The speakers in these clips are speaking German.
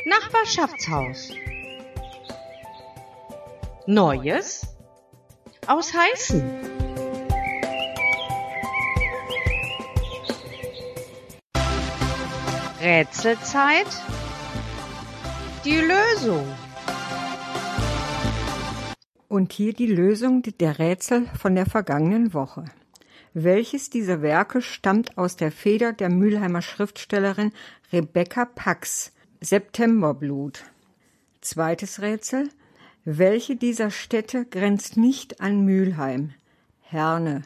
Nachbarschaftshaus. Neues aus Heißen. Rätselzeit. Die Lösung. Und hier die Lösung der Rätsel von der vergangenen Woche. Welches dieser Werke stammt aus der Feder der Mülheimer Schriftstellerin Rebecca Pax, Septemberblut? Zweites Rätsel. Welche dieser Städte grenzt nicht an Mülheim? Herne.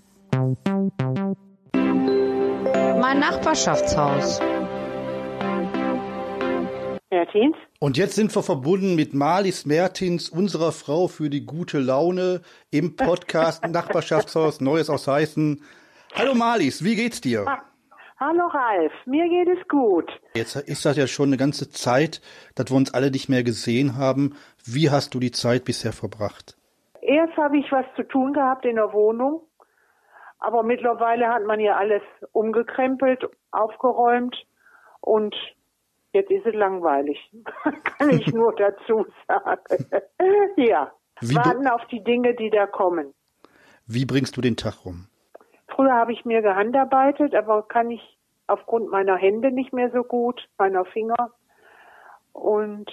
Mein Nachbarschaftshaus. Mertins. Und jetzt sind wir verbunden mit Marlies Mertins, unserer Frau für die gute Laune, im Podcast Nachbarschaftshaus Neues aus Heißen. Hallo Marlies, wie geht's dir? Hallo Ralf, mir geht es gut. Jetzt ist das ja schon eine ganze Zeit, dass wir uns alle nicht mehr gesehen haben. Wie hast du die Zeit bisher verbracht? Erst habe ich was zu tun gehabt in der Wohnung, aber mittlerweile hat man ja alles umgekrempelt, aufgeräumt und jetzt ist es langweilig, kann ich nur dazu sagen. Ja, warten auf die Dinge, die da kommen. Wie bringst du den Tag rum? Früher habe ich mir gehandarbeitet, aber kann ich aufgrund meiner Hände nicht mehr so gut, meiner Finger. Und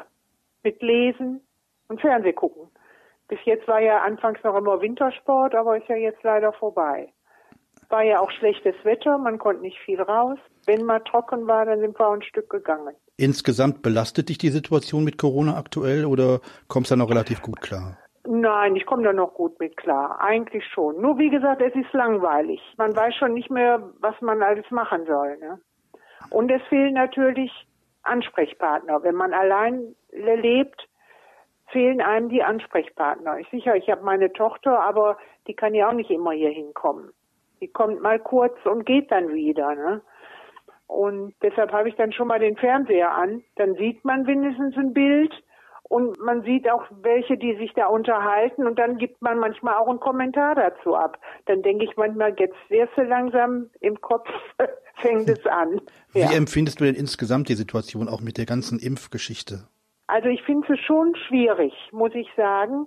mit Lesen und Fernseh gucken. Bis jetzt war ja anfangs noch immer Wintersport, aber ist ja jetzt leider vorbei. War ja auch schlechtes Wetter, man konnte nicht viel raus. Wenn mal trocken war, dann sind wir auch ein Stück gegangen. Insgesamt belastet dich die Situation mit Corona aktuell oder kommst du da noch relativ gut klar? Nein, ich komme da noch gut mit klar. Eigentlich schon. Nur wie gesagt, es ist langweilig. Man weiß schon nicht mehr, was man alles machen soll. Ne? Und es fehlen natürlich Ansprechpartner. Wenn man allein lebt, fehlen einem die Ansprechpartner. Ich habe meine Tochter, aber die kann ja auch nicht immer hier hinkommen. Die kommt mal kurz und geht dann wieder. Ne? Und deshalb habe ich dann schon mal den Fernseher an. Dann sieht man wenigstens ein Bild. Und man sieht auch welche, die sich da unterhalten und dann gibt man manchmal auch einen Kommentar dazu ab. Dann denke ich manchmal, jetzt wirst du langsam im Kopf, fängt es an. Wie empfindest du denn insgesamt die Situation auch mit der ganzen Impfgeschichte? Also ich finde es schon schwierig, muss ich sagen.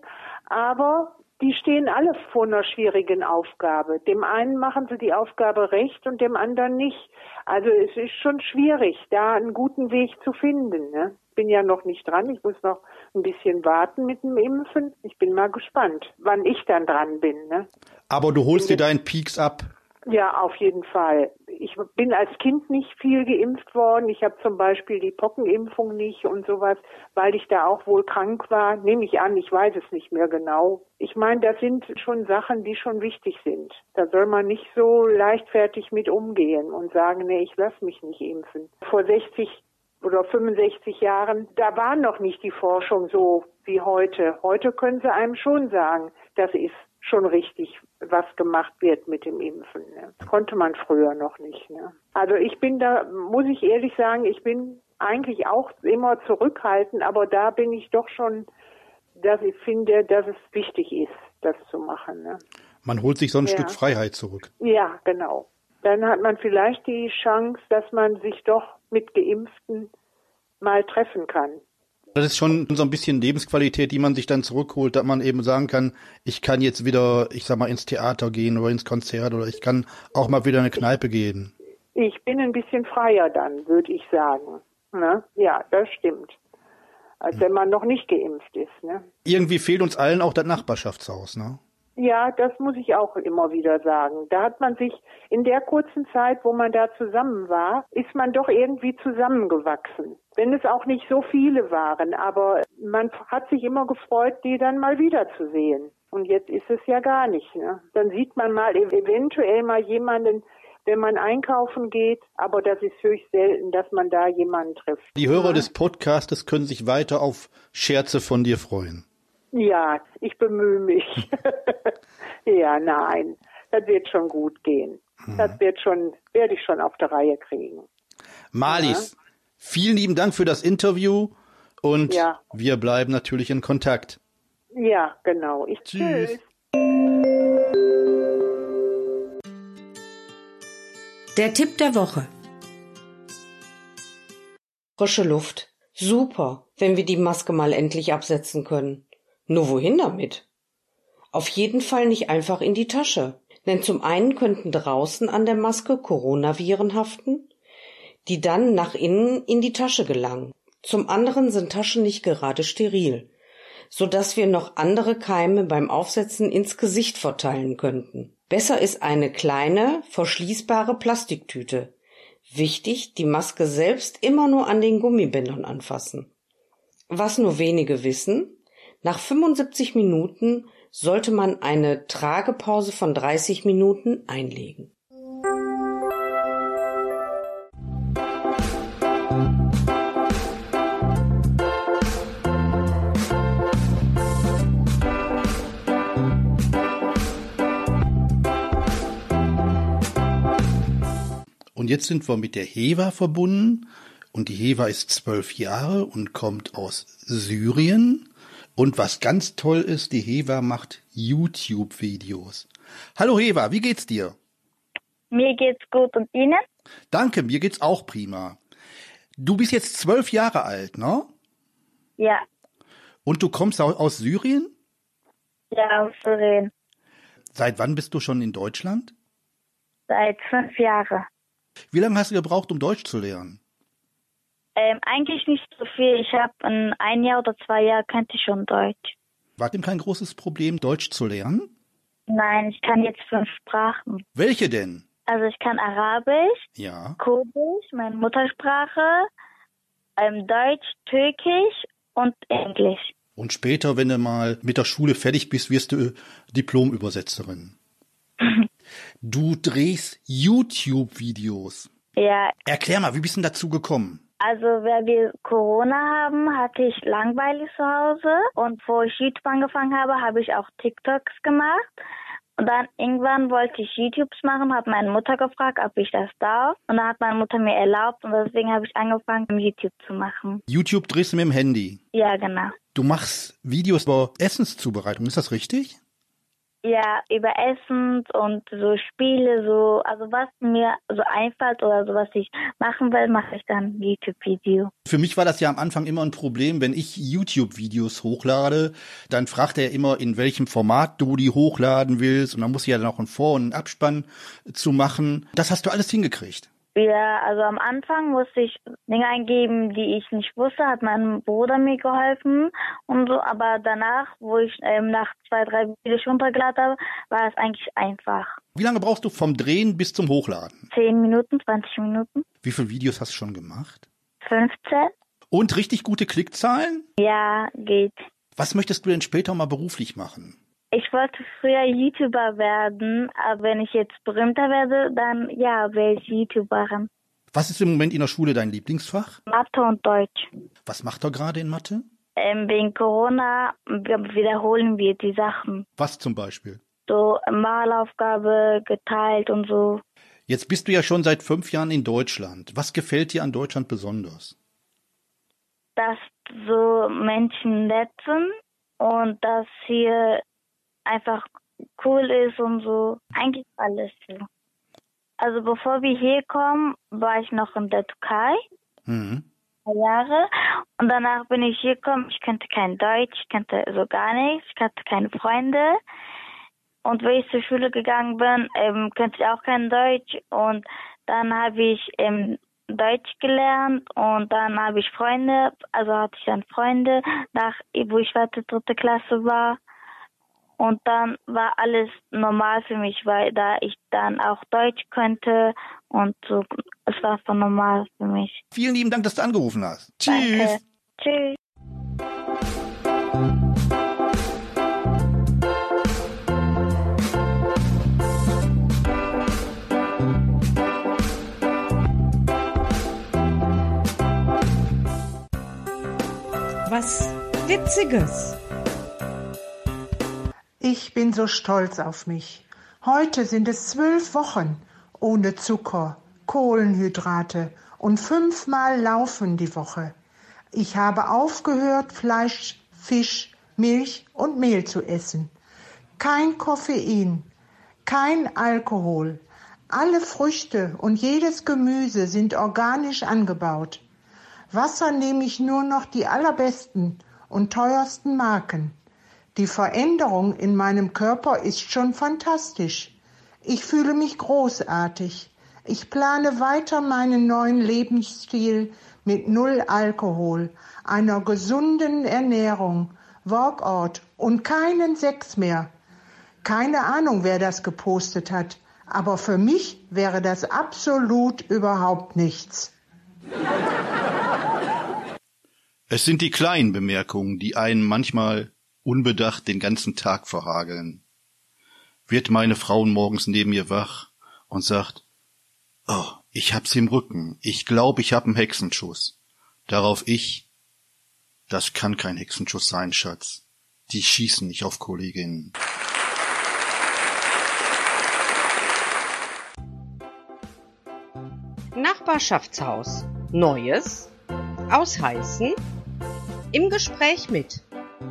Aber die stehen alle vor einer schwierigen Aufgabe. Dem einen machen sie die Aufgabe recht und dem anderen nicht. Also es ist schon schwierig, da einen guten Weg zu finden. Ne? Bin ja noch nicht dran. Ich muss noch ein bisschen warten mit dem Impfen. Ich bin mal gespannt, wann ich dann dran bin. Ne? Aber du holst dir deinen Peaks ab? Ja, auf jeden Fall. Ich bin als Kind nicht viel geimpft worden. Ich habe zum Beispiel die Pockenimpfung nicht und sowas, weil ich da auch wohl krank war. Nehme ich an, ich weiß es nicht mehr genau. Ich meine, das sind schon Sachen, die schon wichtig sind. Da soll man nicht so leichtfertig mit umgehen und sagen, nee, ich lasse mich nicht impfen. Vor 60 oder 65 Jahren, da war noch nicht die Forschung so wie heute. Heute können sie einem schon sagen, das ist schon richtig, was gemacht wird mit dem Impfen. Ne? Das konnte man früher noch nicht. Ne? Also ich bin da, muss ich ehrlich sagen, ich bin eigentlich auch immer zurückhaltend, aber da bin ich doch schon, dass ich finde, dass es wichtig ist, das zu machen. Ne? Man holt sich so ein Stück Freiheit zurück. Ja, genau. Dann hat man vielleicht die Chance, dass man sich doch mit Geimpften mal treffen kann. Das ist schon so ein bisschen Lebensqualität, die man sich dann zurückholt, dass man eben sagen kann, ich kann jetzt wieder, ich sag mal, ins Theater gehen oder ins Konzert oder ich kann auch mal wieder in eine Kneipe gehen. Ich bin ein bisschen freier dann, würde ich sagen. Ne? Ja, das stimmt. Als wenn man noch nicht geimpft ist. Ne? Irgendwie fehlt uns allen auch das Nachbarschaftshaus, ne? Ja, das muss ich auch immer wieder sagen. Da hat man sich in der kurzen Zeit, wo man da zusammen war, ist man doch irgendwie zusammengewachsen. Wenn es auch nicht so viele waren, aber man hat sich immer gefreut, die dann mal wiederzusehen. Und jetzt ist es ja gar nicht. Ne? Dann sieht man mal eventuell mal jemanden, wenn man einkaufen geht, aber das ist höchst selten, dass man da jemanden trifft. Die Hörer des Podcastes können sich weiter auf Scherze von dir freuen. Ja, ich bemühe mich. Ja, nein, das wird schon gut gehen. Das werde ich schon auf der Reihe kriegen. Marlies, vielen lieben Dank für das Interview und wir bleiben natürlich in Kontakt. Ja, genau. Tschüss. Der Tipp der Woche. Frische Luft Super, wenn wir die Maske mal endlich absetzen können. Nur wohin damit? Auf jeden Fall nicht einfach in die Tasche, denn zum einen könnten draußen an der Maske Coronaviren haften, die dann nach innen in die Tasche gelangen. Zum anderen sind Taschen nicht gerade steril, sodass wir noch andere Keime beim Aufsetzen ins Gesicht verteilen könnten. Besser ist eine kleine, verschließbare Plastiktüte. Wichtig, die Maske selbst immer nur an den Gummibändern anfassen. Was nur wenige wissen, nach 75 Minuten sollte man eine Tragepause von 30 Minuten einlegen. Und jetzt sind wir mit der Heva verbunden. Und die Heva ist 12 Jahre und kommt aus Syrien. Und was ganz toll ist, die Heva macht YouTube-Videos. Hallo Heva, wie geht's dir? Mir geht's gut und Ihnen? Danke, mir geht's auch prima. Du bist jetzt 12 Jahre alt, ne? Ja. Und du kommst aus Syrien? Ja, aus Syrien. Seit wann bist du schon in Deutschland? Seit 5 Jahren. Wie lange hast du gebraucht, um Deutsch zu lernen? Eigentlich nicht so viel. Ich habe in 1 Jahr oder 2 Jahren kannte ich schon Deutsch. War dem kein großes Problem, Deutsch zu lernen? Nein, ich kann jetzt 5 Sprachen. Welche denn? Also ich kann Arabisch, Ja. Kurdisch, meine Muttersprache, Deutsch, Türkisch und Englisch. Und später, wenn du mal mit der Schule fertig bist, wirst du Diplomübersetzerin. Du drehst YouTube-Videos. Ja, Erklär mal, wie bist du denn dazu gekommen? also weil wir Corona haben, hatte ich langweilig zu Hause. Und wo ich YouTube angefangen habe, habe ich auch TikToks gemacht. Und dann irgendwann wollte ich YouTubes machen, habe meine Mutter gefragt, ob ich das darf. Und dann hat meine Mutter mir erlaubt und deswegen habe ich angefangen, YouTube zu machen. YouTube drehst du mit dem Handy. Ja, genau. Du machst Videos über Essenszubereitung, ist das richtig? Ja, über Essen und so Spiele, so, also was mir so einfällt oder so, was ich machen will, mache ich dann YouTube-Video. Für mich war das ja am Anfang immer ein Problem, wenn ich YouTube-Videos hochlade, dann fragt er immer, in welchem Format du die hochladen willst und dann muss ich ja dann auch einen Vor- und einen Abspann zu machen. Das hast du alles hingekriegt. Ja, also am Anfang musste ich Dinge eingeben, die ich nicht wusste, hat mein Bruder mir geholfen und so, aber danach, wo ich nach 2, 3 Videos runtergeladen habe, war es eigentlich einfach. Wie lange brauchst du vom Drehen bis zum Hochladen? 10 Minuten, 20 Minuten. Wie viele Videos hast du schon gemacht? 15. Und richtig gute Klickzahlen? Ja, geht. Was möchtest du denn später mal beruflich machen? Ich wollte früher YouTuber werden, aber wenn ich jetzt berühmter werde, dann ja, wäre ich YouTuberin. Was ist im Moment in der Schule dein Lieblingsfach? Mathe und Deutsch. Was macht er gerade in Mathe? Wegen Corona wiederholen wir die Sachen. Was zum Beispiel? So Malaufgabe geteilt und so. Jetzt bist du ja schon seit 5 Jahren in Deutschland. Was gefällt dir an Deutschland besonders? Dass so Menschen nett sind und dass hier einfach cool ist und so. Eigentlich alles so. Also bevor wir hier kommen, war ich noch in der Türkei. 2 Jahre. Und danach bin ich hier gekommen. Ich kannte kein Deutsch, ich kannte so gar nichts. Ich hatte keine Freunde. Und wenn ich zur Schule gegangen bin, kannte ich auch kein Deutsch. Und dann habe ich Deutsch gelernt und dann habe ich Freunde, also hatte ich dann Freunde, wo ich weiter 3. Klasse war. Und dann war alles normal für mich, weil da ich dann auch Deutsch könnte und so, es war so normal für mich. Vielen lieben Dank, dass du angerufen hast. Danke. Tschüss. Tschüss. Was Witziges. Ich bin so stolz auf mich. Heute sind es 12 Wochen ohne Zucker, Kohlenhydrate und 5-mal Laufen die Woche. Ich habe aufgehört, Fleisch, Fisch, Milch und Mehl zu essen. Kein Koffein, kein Alkohol. Alle Früchte und jedes Gemüse sind organisch angebaut. Wasser nehme ich nur noch die allerbesten und teuersten Marken. Die Veränderung in meinem Körper ist schon fantastisch. Ich fühle mich großartig. Ich plane weiter meinen neuen Lebensstil mit 0 Alkohol, einer gesunden Ernährung, Workout und keinen Sex mehr. Keine Ahnung, wer das gepostet hat, aber für mich wäre das absolut überhaupt nichts. Es sind die kleinen Bemerkungen, die einen manchmal unbedacht den ganzen Tag verhageln. Wird meine Frau morgens neben mir wach und sagt, oh, ich hab's im Rücken, ich glaube, ich hab einen Hexenschuss. Darauf ich, das kann kein Hexenschuss sein, Schatz. Die schießen nicht auf Kolleginnen. Nachbarschaftshaus. Neues aus Heißen. Im Gespräch mit.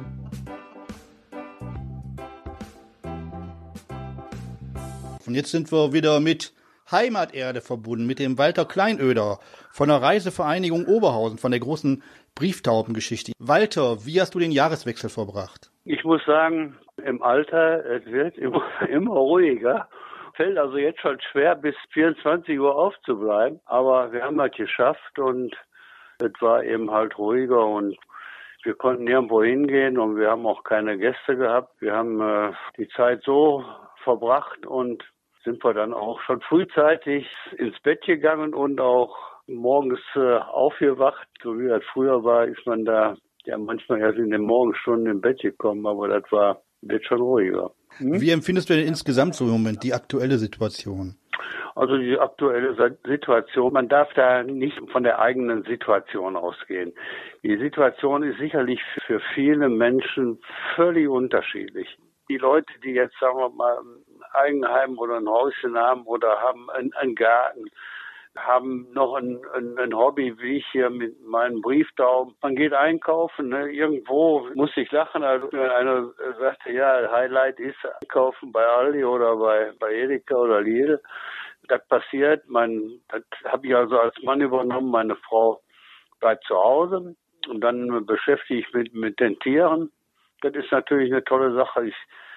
Und jetzt sind wir wieder mit Heimaterde verbunden, mit dem Walter Kleinöder von der Reisevereinigung Oberhausen, von der großen Brieftaubengeschichte. Walter, wie hast du den Jahreswechsel verbracht? Ich muss sagen, im Alter, es wird immer ruhiger. Fällt also jetzt schon schwer, bis 24 Uhr aufzubleiben. Aber wir haben das geschafft und es war eben halt ruhiger und wir konnten nirgendwo hingehen und wir haben auch keine Gäste gehabt. Wir haben die Zeit so verbracht und sind wir dann auch schon frühzeitig ins Bett gegangen und auch morgens aufgewacht. So wie das früher war, ist man da ja manchmal erst in den Morgenstunden im Bett gekommen, aber das wird schon ruhiger. Wie empfindest du denn insgesamt so im Moment die aktuelle Situation? Also die aktuelle Situation, man darf da nicht von der eigenen Situation ausgehen. Die Situation ist sicherlich für viele Menschen völlig unterschiedlich. Die Leute, die jetzt, sagen wir mal, ein Eigenheim oder ein Häuschen haben oder haben einen Garten, haben noch ein Hobby wie ich hier mit meinen Brieftauben. Man geht einkaufen, ne? Irgendwo muss ich lachen, also wenn einer sagte, ja, Highlight ist einkaufen bei Aldi oder bei Edeka oder Lidl. Das passiert, das habe ich also als Mann übernommen, meine Frau bleibt zu Hause und dann beschäftige ich mich mit den Tieren. Das ist natürlich eine tolle Sache.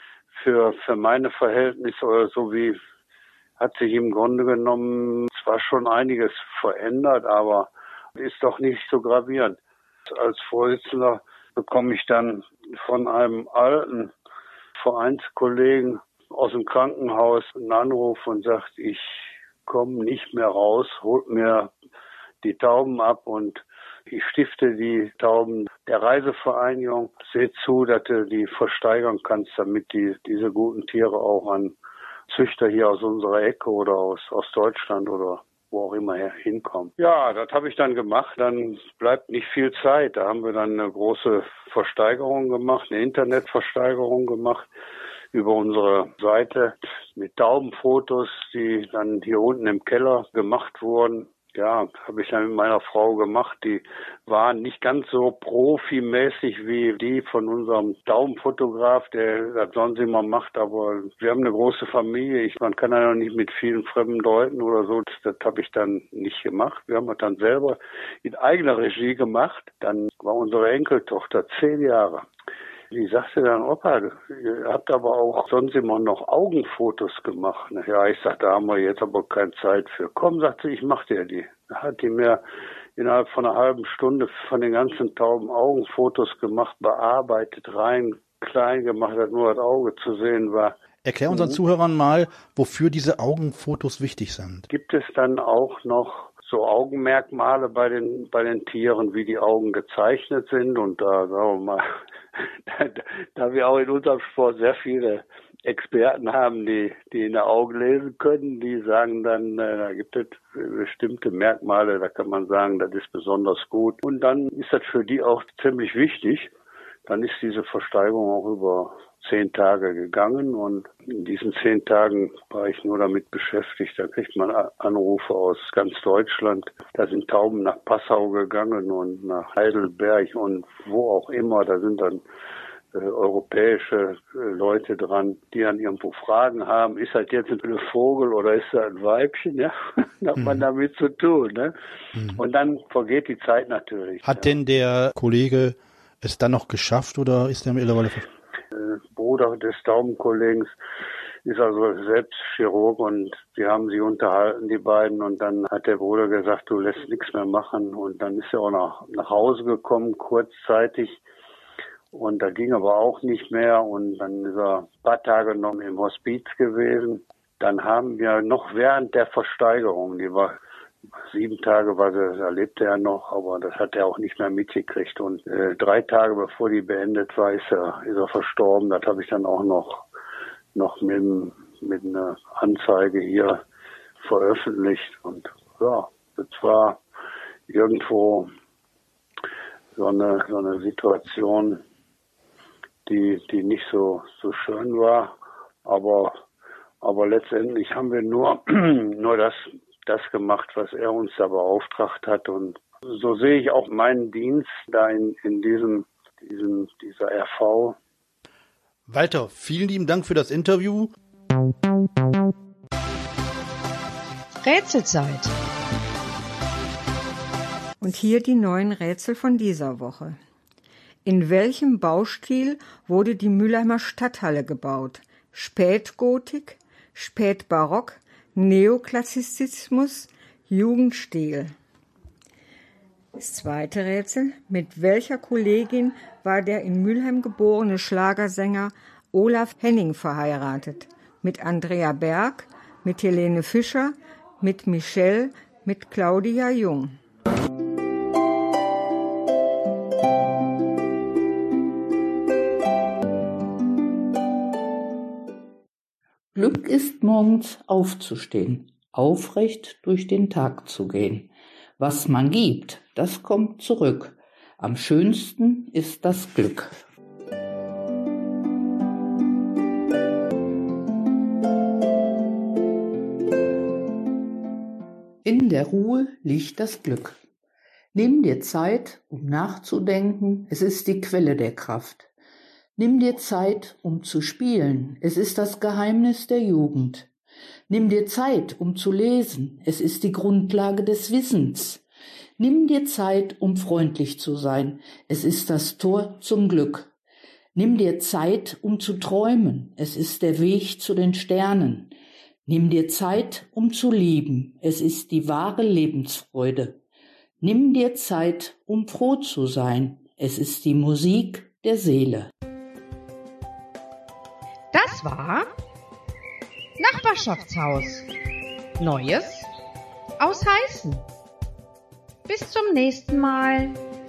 Für meine Verhältnisse oder so wie hat sich im Grunde genommen zwar schon einiges verändert, aber ist doch nicht so gravierend. Als Vorsitzender bekomme ich dann von einem alten Vereinskollegen aus dem Krankenhaus einen Anruf und sagt, ich komme nicht mehr raus, holt mir die Tauben ab und ich stifte die Tauben der Reisevereinigung. Seht zu, dass du die versteigern kannst, damit diese guten Tiere auch an Züchter hier aus unserer Ecke oder aus Deutschland oder wo auch immer hinkommen. Ja, das habe ich dann gemacht. Dann bleibt nicht viel Zeit. Da haben wir dann eine große Versteigerung gemacht, eine Internetversteigerung gemacht über unsere Seite mit Taubenfotos, die dann hier unten im Keller gemacht wurden. Ja, habe ich dann mit meiner Frau gemacht. Die waren nicht ganz so profimäßig wie die von unserem Taubenfotograf, der das sonst immer macht. Aber wir haben eine große Familie. Man kann ja noch nicht mit vielen fremden Leuten oder so. Das habe ich dann nicht gemacht. Wir haben das dann selber in eigener Regie gemacht. Dann war unsere Enkeltochter 10 Jahre. Die sagte dann, Opa, ihr habt aber auch sonst immer noch Augenfotos gemacht. Ja, ich sagte, da haben wir jetzt aber keine Zeit für. Komm, sagte ich, mach dir die. Da hat die mir innerhalb von einer halben Stunde von den ganzen Tauben Augenfotos gemacht, bearbeitet, rein, klein gemacht, dass nur das Auge zu sehen war. Erklär unseren Zuhörern mal, wofür diese Augenfotos wichtig sind. Gibt es dann auch noch so Augenmerkmale bei den Tieren, wie die Augen gezeichnet sind? Und da, sagen wir mal, da wir auch in unserem Sport sehr viele Experten haben, die in der Augen lesen können, die sagen dann, da gibt es bestimmte Merkmale, da kann man sagen, das ist besonders gut. Und dann ist das für die auch ziemlich wichtig. Dann ist diese Versteigerung auch über 10 Tage gegangen und in diesen 10 Tagen war ich nur damit beschäftigt. Da kriegt man Anrufe aus ganz Deutschland. Da sind Tauben nach Passau gegangen und nach Heidelberg und wo auch immer. Da sind dann europäische Leute dran, die dann irgendwo Fragen haben, ist das jetzt ein Vogel oder ist das ein Weibchen, ja? Da hat man damit zu tun, ne? Und dann vergeht die Zeit natürlich. Hat denn der Kollege es dann noch geschafft oder ist er mittlerweile Bruder des Daumenkollegen ist also selbst Chirurg und die haben sich unterhalten, die beiden, und dann hat der Bruder gesagt, du lässt nichts mehr machen, und dann ist er auch nach Hause gekommen, kurzzeitig, und da ging aber auch nicht mehr, und dann ist er ein paar Tage noch im Hospiz gewesen. Dann haben wir noch während der Versteigerung, die war 7 Tage, da lebte er noch, aber das hat er auch nicht mehr mitgekriegt, und 3 Tage bevor die beendet war, ist er verstorben. Das habe ich dann auch noch mit einer Anzeige hier veröffentlicht, und ja, das war irgendwo so eine Situation, die nicht so schön war, aber letztendlich haben wir nur das gemacht, was er uns da beauftragt hat, und so sehe ich auch meinen Dienst da in dieser RV. Walter, vielen lieben Dank für das Interview. Rätselzeit. Und hier die neuen Rätsel von dieser Woche. In welchem Baustil wurde die Mülheimer Stadthalle gebaut? Spätgotik, Spätbarock, Neoklassizismus, Jugendstil. Das zweite Rätsel. Mit welcher Kollegin war der in Mülheim geborene Schlagersänger Olaf Henning verheiratet? Mit Andrea Berg, mit Helene Fischer, mit Michelle, mit Claudia Jung. Glück ist morgens aufzustehen, aufrecht durch den Tag zu gehen. Was man gibt, das kommt zurück. Am schönsten ist das Glück. In der Ruhe liegt das Glück. Nimm dir Zeit, um nachzudenken, es ist die Quelle der Kraft. Nimm dir Zeit, um zu spielen, es ist das Geheimnis der Jugend. Nimm dir Zeit, um zu lesen, es ist die Grundlage des Wissens. Nimm dir Zeit, um freundlich zu sein, es ist das Tor zum Glück. Nimm dir Zeit, um zu träumen, es ist der Weg zu den Sternen. Nimm dir Zeit, um zu lieben, es ist die wahre Lebensfreude. Nimm dir Zeit, um froh zu sein, es ist die Musik der Seele. Das war Nachbarschaftshaus. Neues aus Heißen. Bis zum nächsten Mal.